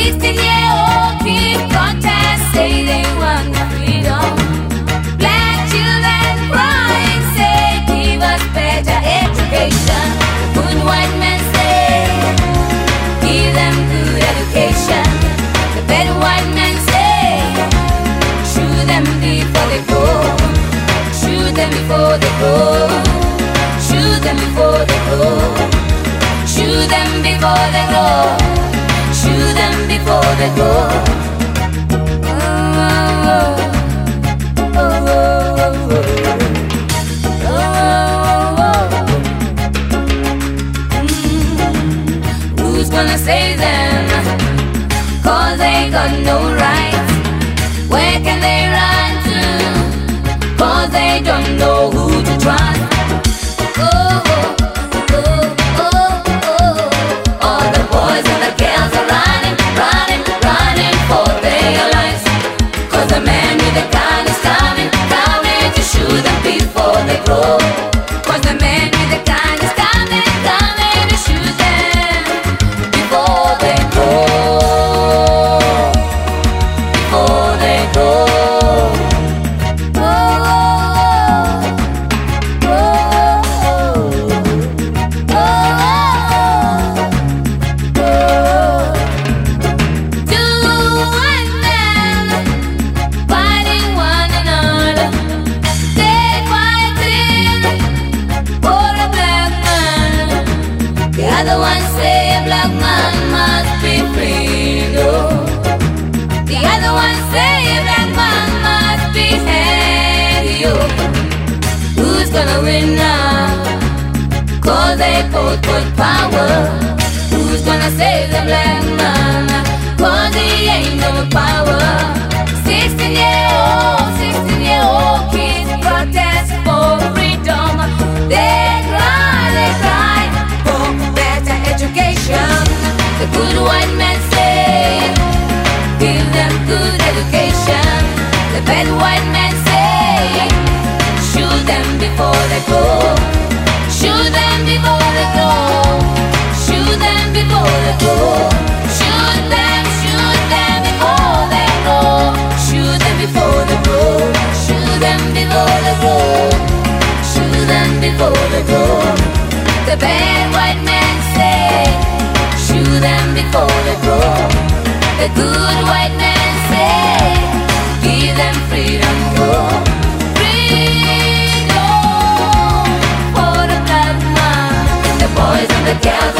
16-year-old kids protest, say they want freedom. Black children crying, say give us better education. Good white men say give them good education. The bad white men say shoot them before they go. Shoot them before they go. Shoot them before they go. Shoot them before they go. Shoot them before they go. Who's gonna save them? 'Cause they got no rights. Where can they run to? 'Cause they don't know who to trust. All the boys and the girls are running, running, running for their lives. 'Cause the man with the gun is coming, coming to shoot them before they grow. 'Cause the man with the gun is coming, coming to shoot them before they grow. Before they grow. The other one say a black man must be free, oh. The other one say a black man must be happy, oh. Who's gonna win now? 'Cause they both got power. Who's gonna save the black man? 'Cause he ain't no power. 16-year-old kids protest for freedom. They cry for better education. The good white men say give them good education. The bad white men say shoot them before they go. Shoot them before they go. Shoot them before they go. Shoot them before they go. Shoot them before they go. Shoot them before they go. Shoot them before they go. The bad white men say shoot them before they go. The good white men say give them freedom, go. Freedom for the black man. The boys and the girls